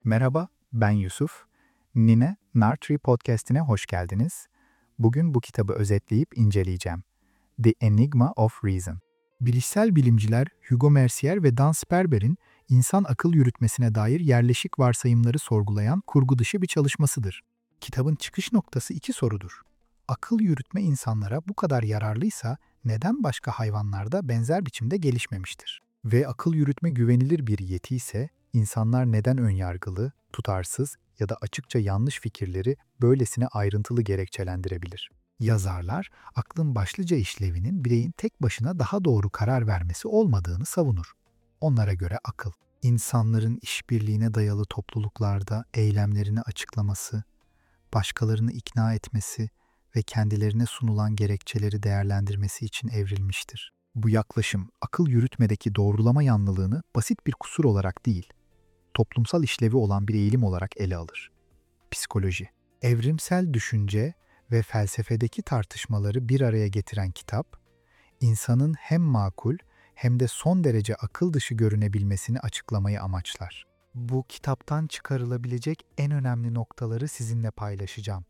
Merhaba, ben Yusuf. Nine Nartree Podcast'ine hoş geldiniz. Bugün bu kitabı özetleyip inceleyeceğim. The Enigma of Reason. Bilişsel bilimciler Hugo Mercier ve Dan Sperber'in insan akıl yürütmesine dair yerleşik varsayımları sorgulayan kurgu dışı bir çalışmasıdır. Kitabın çıkış noktası iki sorudur. Akıl yürütme insanlara bu kadar yararlıysa neden başka hayvanlarda benzer biçimde gelişmemiştir? Ve akıl yürütme güvenilir bir yeti ise insanlar neden önyargılı, tutarsız ya da açıkça yanlış fikirleri böylesine ayrıntılı gerekçelendirebilir? Yazarlar, aklın başlıca işlevinin bireyin tek başına daha doğru karar vermesi olmadığını savunur. Onlara göre akıl, insanların işbirliğine dayalı topluluklarda eylemlerini açıklaması, başkalarını ikna etmesi ve kendilerine sunulan gerekçeleri değerlendirmesi için evrilmiştir. Bu yaklaşım, akıl yürütmedeki doğrulama yanlılığını basit bir kusur olarak değil, toplumsal işlevi olan bir eğilim olarak ele alır. Psikoloji, evrimsel düşünce ve felsefedeki tartışmaları bir araya getiren kitap, insanın hem makul hem de son derece akıl dışı görünebilmesini açıklamayı amaçlar. Bu kitaptan çıkarılabilecek en önemli noktaları sizinle paylaşacağım.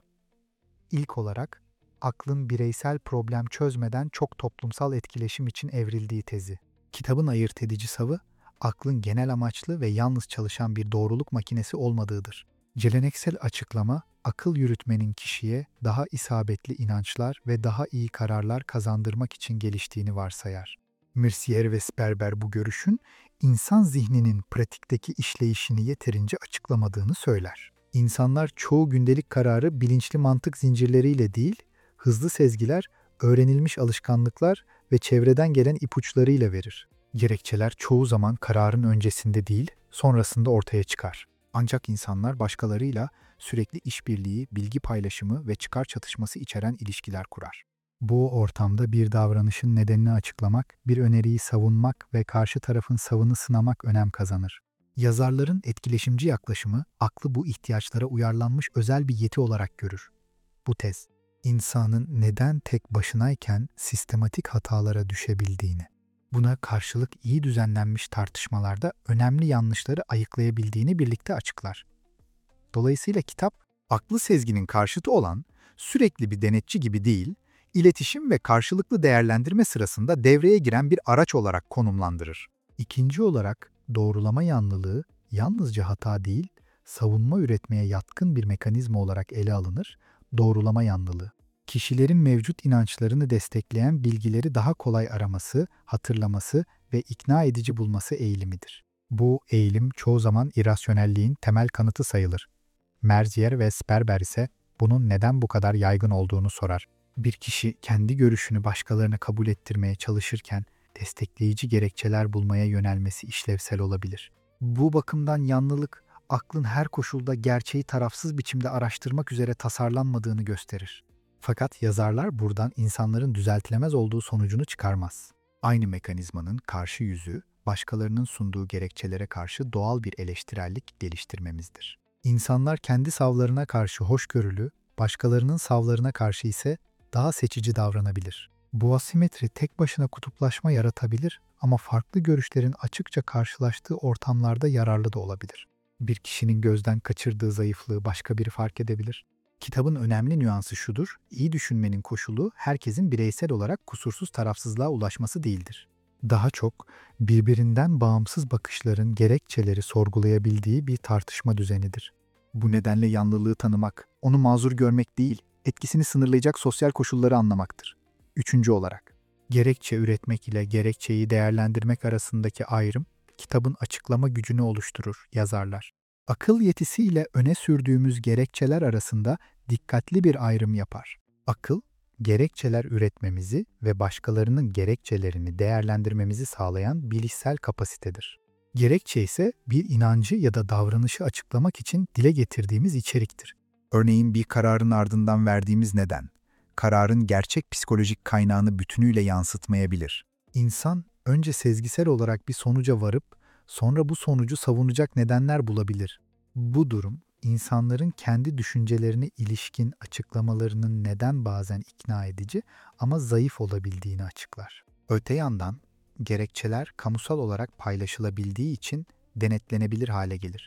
İlk olarak, aklın bireysel problem çözmeden çok toplumsal etkileşim için evrildiği tezi. Kitabın ayırt edici savı, aklın genel amaçlı ve yalnız çalışan bir doğruluk makinesi olmadığıdır. Geleneksel açıklama, akıl yürütmenin kişiye daha isabetli inançlar ve daha iyi kararlar kazandırmak için geliştiğini varsayar. Mercier ve Sperber bu görüşün, insan zihninin pratikteki işleyişini yeterince açıklamadığını söyler. İnsanlar çoğu gündelik kararı bilinçli mantık zincirleriyle değil, hızlı sezgiler, öğrenilmiş alışkanlıklar ve çevreden gelen ipuçlarıyla verir. Gerekçeler çoğu zaman kararın öncesinde değil, sonrasında ortaya çıkar. Ancak insanlar başkalarıyla sürekli işbirliği, bilgi paylaşımı ve çıkar çatışması içeren ilişkiler kurar. Bu ortamda bir davranışın nedenini açıklamak, bir öneriyi savunmak ve karşı tarafın savını sınamak önem kazanır. Yazarların etkileşimci yaklaşımı, aklı bu ihtiyaçlara uyarlanmış özel bir yeti olarak görür. Bu tez, insanın neden tek başınayken sistematik hatalara düşebildiğini, buna karşılık iyi düzenlenmiş tartışmalarda önemli yanlışları ayıklayabildiğini birlikte açıklar. Dolayısıyla kitap, aklı sezginin karşıtı olan, sürekli bir denetçi gibi değil, iletişim ve karşılıklı değerlendirme sırasında devreye giren bir araç olarak konumlandırır. İkinci olarak, doğrulama yanlılığı yalnızca hata değil, savunma üretmeye yatkın bir mekanizma olarak ele alınır, doğrulama yanlılığı. Kişilerin mevcut inançlarını destekleyen bilgileri daha kolay araması, hatırlaması ve ikna edici bulması eğilimidir. Bu eğilim çoğu zaman irrasyonelliğin temel kanıtı sayılır. Mercier ve Sperber ise bunun neden bu kadar yaygın olduğunu sorar. Bir kişi kendi görüşünü başkalarına kabul ettirmeye çalışırken destekleyici gerekçeler bulmaya yönelmesi işlevsel olabilir. Bu bakımdan yanlılık, aklın her koşulda gerçeği tarafsız biçimde araştırmak üzere tasarlanmadığını gösterir. Fakat yazarlar buradan insanların düzeltilemez olduğu sonucunu çıkarmaz. Aynı mekanizmanın karşı yüzü, başkalarının sunduğu gerekçelere karşı doğal bir eleştirellik geliştirmemizdir. İnsanlar kendi savlarına karşı hoşgörülü, başkalarının savlarına karşı ise daha seçici davranabilir. Bu asimetri tek başına kutuplaşma yaratabilir ama farklı görüşlerin açıkça karşılaştığı ortamlarda yararlı da olabilir. Bir kişinin gözden kaçırdığı zayıflığı başka biri fark edebilir. Kitabın önemli nüansı şudur, iyi düşünmenin koşulu herkesin bireysel olarak kusursuz tarafsızlığa ulaşması değildir. Daha çok birbirinden bağımsız bakışların gerekçeleri sorgulayabildiği bir tartışma düzenidir. Bu nedenle yanlılığı tanımak, onu mazur görmek değil, etkisini sınırlayacak sosyal koşulları anlamaktır. Üçüncü olarak, gerekçe üretmek ile gerekçeyi değerlendirmek arasındaki ayrım, kitabın açıklama gücünü oluşturur, yazarlar. Akıl yetisiyle öne sürdüğümüz gerekçeler arasında dikkatli bir ayrım yapar. Akıl, gerekçeler üretmemizi ve başkalarının gerekçelerini değerlendirmemizi sağlayan bilişsel kapasitedir. Gerekçe ise bir inancı ya da davranışı açıklamak için dile getirdiğimiz içeriktir. Örneğin bir kararın ardından verdiğimiz neden, kararın gerçek psikolojik kaynağını bütünüyle yansıtmayabilir. İnsan önce sezgisel olarak bir sonuca varıp sonra bu sonucu savunacak nedenler bulabilir. Bu durum, insanların kendi düşüncelerine ilişkin açıklamalarının neden bazen ikna edici ama zayıf olabildiğini açıklar. Öte yandan, gerekçeler kamusal olarak paylaşılabildiği için denetlenebilir hale gelir.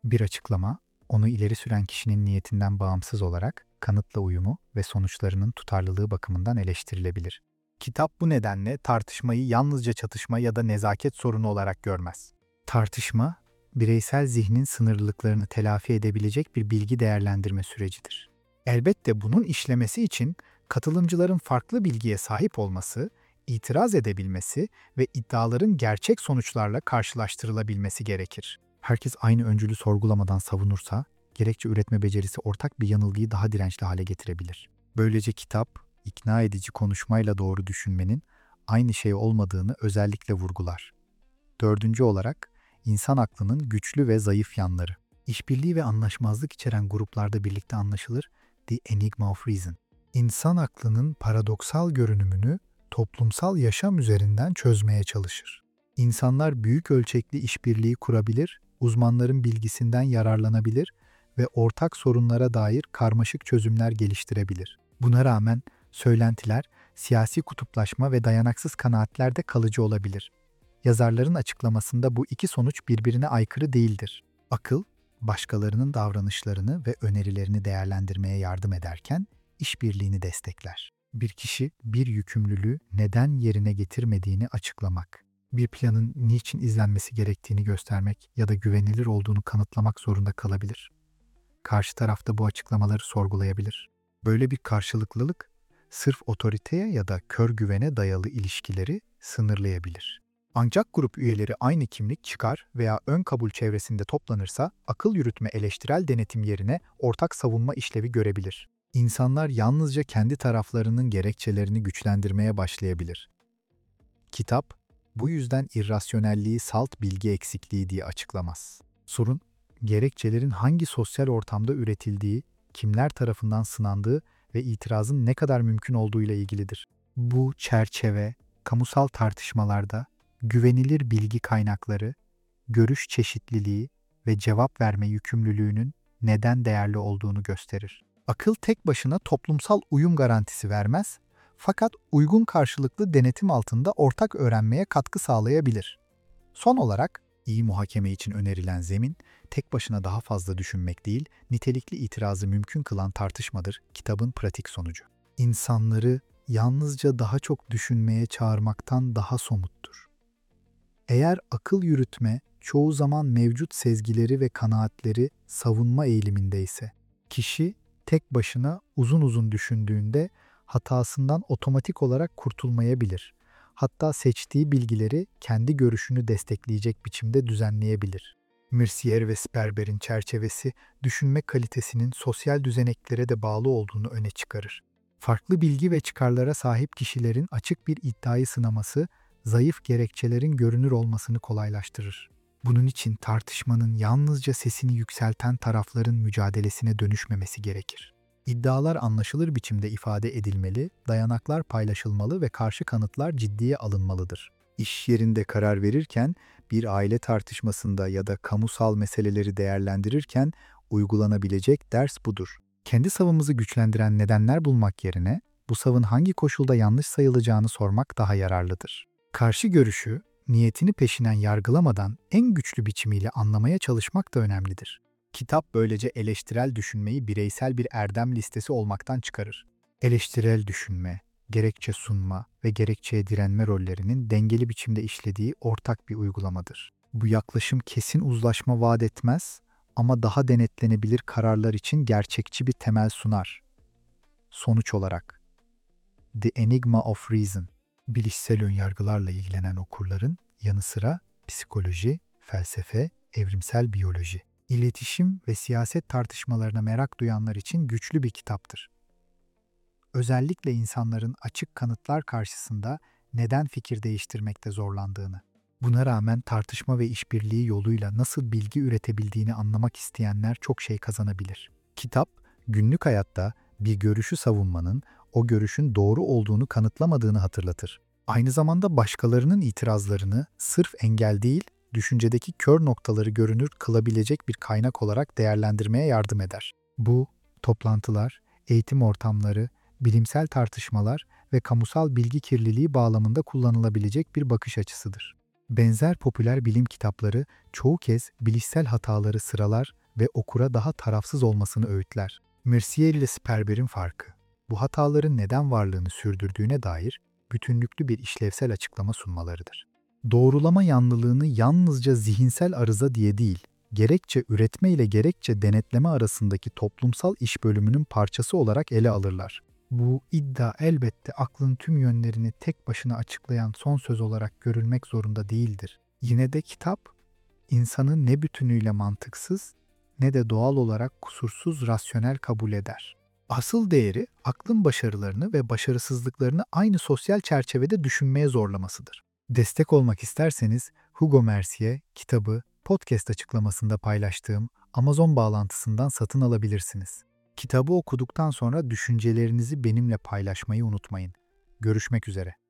Bir açıklama, onu ileri süren kişinin niyetinden bağımsız olarak kanıtla uyumu ve sonuçlarının tutarlılığı bakımından eleştirilebilir. Kitap bu nedenle tartışmayı yalnızca çatışma ya da nezaket sorunu olarak görmez. Tartışma, bireysel zihnin sınırlılıklarını telafi edebilecek bir bilgi değerlendirme sürecidir. Elbette bunun işlemesi için katılımcıların farklı bilgiye sahip olması, itiraz edebilmesi ve iddiaların gerçek sonuçlarla karşılaştırılabilmesi gerekir. Herkes aynı öncülü sorgulamadan savunursa, gerekçe üretme becerisi ortak bir yanılgıyı daha dirençli hale getirebilir. Böylece kitap, ikna edici konuşmayla doğru düşünmenin aynı şey olmadığını özellikle vurgular. Dördüncü olarak, insan aklının güçlü ve zayıf yanları. İşbirliği ve anlaşmazlık içeren gruplarda birlikte anlaşılır, The Enigma of Reason. İnsan aklının paradoksal görünümünü toplumsal yaşam üzerinden çözmeye çalışır. İnsanlar büyük ölçekli işbirliği kurabilir, uzmanların bilgisinden yararlanabilir ve ortak sorunlara dair karmaşık çözümler geliştirebilir. Buna rağmen söylentiler, siyasi kutuplaşma ve dayanaksız kanaatler de kalıcı olabilir. Yazarların açıklamasında bu iki sonuç birbirine aykırı değildir. Akıl, başkalarının davranışlarını ve önerilerini değerlendirmeye yardım ederken işbirliğini destekler. Bir kişi bir yükümlülüğü neden yerine getirmediğini açıklamak, bir planın niçin izlenmesi gerektiğini göstermek ya da güvenilir olduğunu kanıtlamak zorunda kalabilir. Karşı taraf da bu açıklamaları sorgulayabilir. Böyle bir karşılıklılık, sırf otoriteye ya da kör güvene dayalı ilişkileri sınırlayabilir. Ancak grup üyeleri aynı kimlik, çıkar veya ön kabul çevresinde toplanırsa, akıl yürütme eleştirel denetim yerine ortak savunma işlevi görebilir. İnsanlar yalnızca kendi taraflarının gerekçelerini güçlendirmeye başlayabilir. Kitap, bu yüzden irrasyonelliği salt bilgi eksikliği diye açıklamaz. Sorun, gerekçelerin hangi sosyal ortamda üretildiği, kimler tarafından sınandığı ve itirazın ne kadar mümkün olduğuyla ilgilidir. Bu çerçeve, kamusal tartışmalarda güvenilir bilgi kaynakları, görüş çeşitliliği ve cevap verme yükümlülüğünün neden değerli olduğunu gösterir. Akıl tek başına toplumsal uyum garantisi vermez, fakat uygun karşılıklı denetim altında ortak öğrenmeye katkı sağlayabilir. Son olarak, iyi muhakeme için önerilen zemin, tek başına daha fazla düşünmek değil, nitelikli itirazı mümkün kılan tartışmadır, kitabın pratik sonucu. İnsanları yalnızca daha çok düşünmeye çağırmaktan daha somuttur. Eğer akıl yürütme çoğu zaman mevcut sezgileri ve kanaatleri savunma eğilimindeyse, kişi tek başına uzun uzun düşündüğünde hatasından otomatik olarak kurtulmayabilir. Hatta seçtiği bilgileri kendi görüşünü destekleyecek biçimde düzenleyebilir. Mercier ve Sperber'in çerçevesi, düşünme kalitesinin sosyal düzeneklere de bağlı olduğunu öne çıkarır. Farklı bilgi ve çıkarlara sahip kişilerin açık bir iddiayı sınaması, zayıf gerekçelerin görünür olmasını kolaylaştırır. Bunun için tartışmanın yalnızca sesini yükselten tarafların mücadelesine dönüşmemesi gerekir. İddialar anlaşılır biçimde ifade edilmeli, dayanaklar paylaşılmalı ve karşı kanıtlar ciddiye alınmalıdır. İş yerinde karar verirken, bir aile tartışmasında ya da kamusal meseleleri değerlendirirken uygulanabilecek ders budur. Kendi savımızı güçlendiren nedenler bulmak yerine, bu savın hangi koşulda yanlış sayılacağını sormak daha yararlıdır. Karşı görüşü, niyetini peşinen yargılamadan en güçlü biçimiyle anlamaya çalışmak da önemlidir. Kitap böylece eleştirel düşünmeyi bireysel bir erdem listesi olmaktan çıkarır. Eleştirel düşünme, gerekçe sunma ve gerekçeye direnme rollerinin dengeli biçimde işlediği ortak bir uygulamadır. Bu yaklaşım kesin uzlaşma vaat etmez ama daha denetlenebilir kararlar için gerçekçi bir temel sunar. Sonuç olarak, The Enigma of Reason, bilişsel önyargılarla ilgilenen okurların yanı sıra psikoloji, felsefe, evrimsel biyoloji, iletişim ve siyaset tartışmalarına merak duyanlar için güçlü bir kitaptır. Özellikle insanların açık kanıtlar karşısında neden fikir değiştirmekte zorlandığını, buna rağmen tartışma ve işbirliği yoluyla nasıl bilgi üretebildiğini anlamak isteyenler çok şey kazanabilir. Kitap, günlük hayatta bir görüşü savunmanın o görüşün doğru olduğunu kanıtlamadığını hatırlatır. Aynı zamanda başkalarının itirazlarını sırf engel değil, düşüncedeki kör noktaları görünür kılabilecek bir kaynak olarak değerlendirmeye yardım eder. Bu, toplantılar, eğitim ortamları, bilimsel tartışmalar ve kamusal bilgi kirliliği bağlamında kullanılabilecek bir bakış açısıdır. Benzer popüler bilim kitapları çoğu kez bilişsel hataları sıralar ve okura daha tarafsız olmasını öğütler. Mercier ile Sperber'in farkı, bu hataların neden varlığını sürdürdüğüne dair bütünlüklü bir işlevsel açıklama sunmalarıdır. Doğrulama yanlılığını yalnızca zihinsel arıza diye değil, gerekçe üretme ile gerekçe denetleme arasındaki toplumsal iş bölümünün parçası olarak ele alırlar. Bu iddia elbette aklın tüm yönlerini tek başına açıklayan son söz olarak görülmek zorunda değildir. Yine de kitap, insanı ne bütünüyle mantıksız ne de doğal olarak kusursuz rasyonel kabul eder. Asıl değeri aklın başarılarını ve başarısızlıklarını aynı sosyal çerçevede düşünmeye zorlamasıdır. Destek olmak isterseniz Hugo Mercier kitabı podcast açıklamasında paylaştığım Amazon bağlantısından satın alabilirsiniz. Kitabı okuduktan sonra düşüncelerinizi benimle paylaşmayı unutmayın. Görüşmek üzere.